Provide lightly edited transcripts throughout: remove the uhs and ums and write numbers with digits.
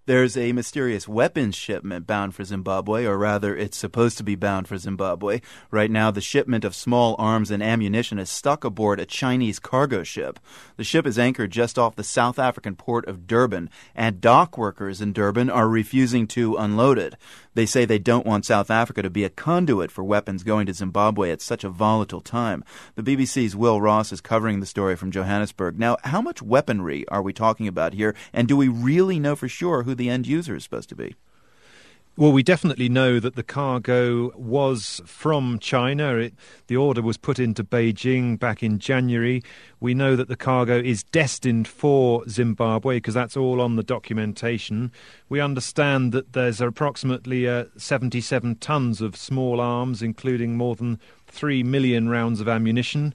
There's a mysterious weapons shipment bound for Zimbabwe, or rather, it's supposed to be bound for Zimbabwe. Right now, the shipment of small arms and ammunition is stuck aboard a Chinese cargo ship. The ship is anchored just off the South African port of Durban, and dock workers in Durban are refusing to unload it. They say they don't want South Africa to be a conduit for weapons going to Zimbabwe at such a volatile time. The BBC's Will Ross is covering the story from Johannesburg. Now, how much weaponry are we talking about here, and do we really know for sure who the end user is supposed to be? Well, we definitely know that the cargo was from China. The order was put into Beijing back in January. We know that the cargo is destined for Zimbabwe because that's all on the documentation. We understand that there's approximately 77 tons of small arms, including more than 3 million rounds of ammunition,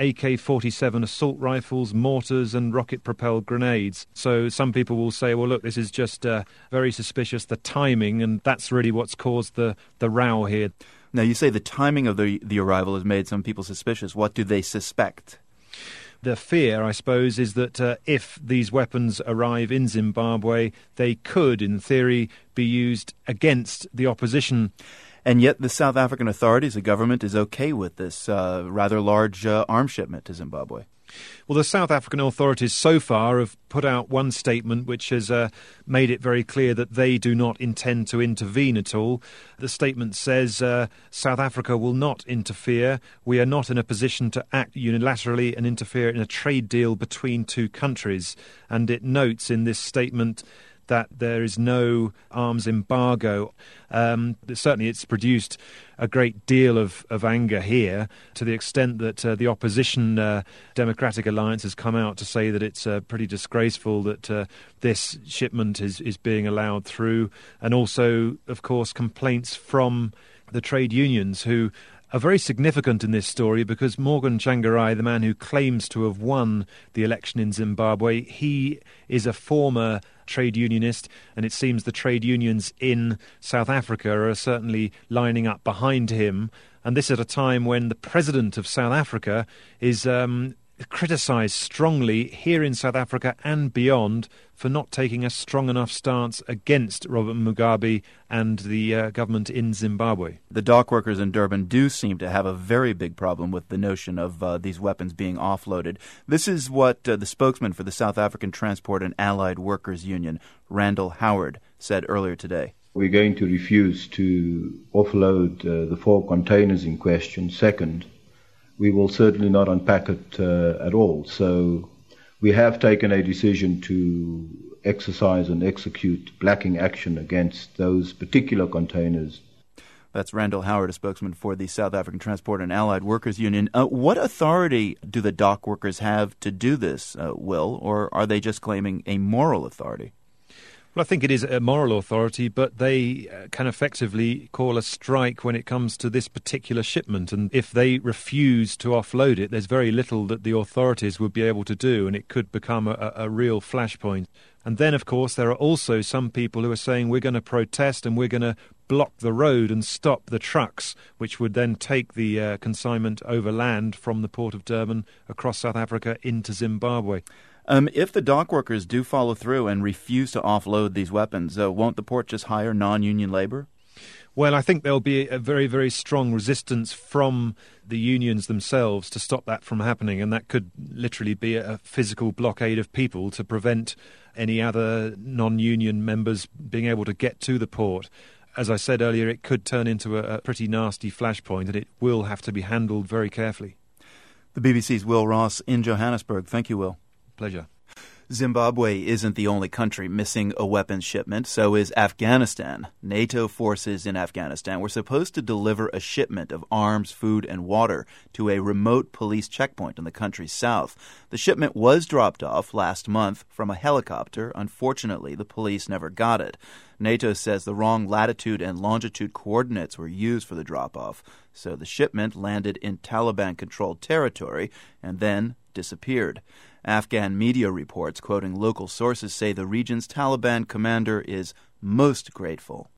AK-47 assault rifles, mortars and rocket-propelled grenades. So some people will say, well, look, this is just very suspicious, the timing, and that's really what's caused the row here. Now, you say the timing of the arrival has made some people suspicious. What do they suspect? The fear, I suppose, is that if these weapons arrive in Zimbabwe, they could, in theory, be used against the opposition. And yet the South African authorities, the government, is okay with this rather large arms shipment to Zimbabwe. Well, the South African authorities so far have put out one statement which has made it very clear that they do not intend to intervene at all. The statement says South Africa will not interfere. We are not in a position to act unilaterally and interfere in a trade deal between two countries. And it notes in this statement that there is no arms embargo. Certainly it's produced a great deal of anger here, to the extent that the opposition Democratic Alliance has come out to say that it's pretty disgraceful that this shipment is being allowed through. And also, of course, complaints from the trade unions, who are very significant in this story, because Morgan Tsvangirai, the man who claims to have won the election in Zimbabwe, he is a former trade unionist, and it seems the trade unions in South Africa are certainly lining up behind him. And this at a time when the president of South Africa is criticised strongly here in South Africa and beyond for not taking a strong enough stance against Robert Mugabe and the government in Zimbabwe. The dock workers in Durban do seem to have a very big problem with the notion of these weapons being offloaded. This is what the spokesman for the South African Transport and Allied Workers Union, Randall Howard, said earlier today. We're going to refuse to offload the 4 containers in question. Second, we will certainly not unpack it at all. So we have taken a decision to exercise and execute blacking action against those particular containers. That's Randall Howard, a spokesman for the South African Transport and Allied Workers Union. What authority do the dock workers have to do this, Will, or are they just claiming a moral authority? Well, I think it is a moral authority, but they can effectively call a strike when it comes to this particular shipment. And if they refuse to offload it, there's very little that the authorities would be able to do, and it could become a real flashpoint. And then, of course, there are also some people who are saying we're going to protest and we're going to block the road and stop the trucks, which would then take the consignment overland from the port of Durban across South Africa into Zimbabwe. If the dock workers do follow through and refuse to offload these weapons, won't the port just hire non-union labor? Well, I think there'll be a very, very strong resistance from the unions themselves to stop that from happening, and that could literally be a physical blockade of people to prevent any other non-union members being able to get to the port. As I said earlier, it could turn into a pretty nasty flashpoint, and it will have to be handled very carefully. The BBC's Will Ross in Johannesburg. Thank you, Will. Pleasure. Zimbabwe isn't the only country missing a weapons shipment. So is Afghanistan. NATO forces in Afghanistan were supposed to deliver a shipment of arms, food, and water to a remote police checkpoint in the country's south. The shipment was dropped off last month from a helicopter. Unfortunately, the police never got it. NATO says the wrong latitude and longitude coordinates were used for the drop-off, so the shipment landed in Taliban-controlled territory and then disappeared. Afghan media reports, quoting local sources, say the region's Taliban commander is most grateful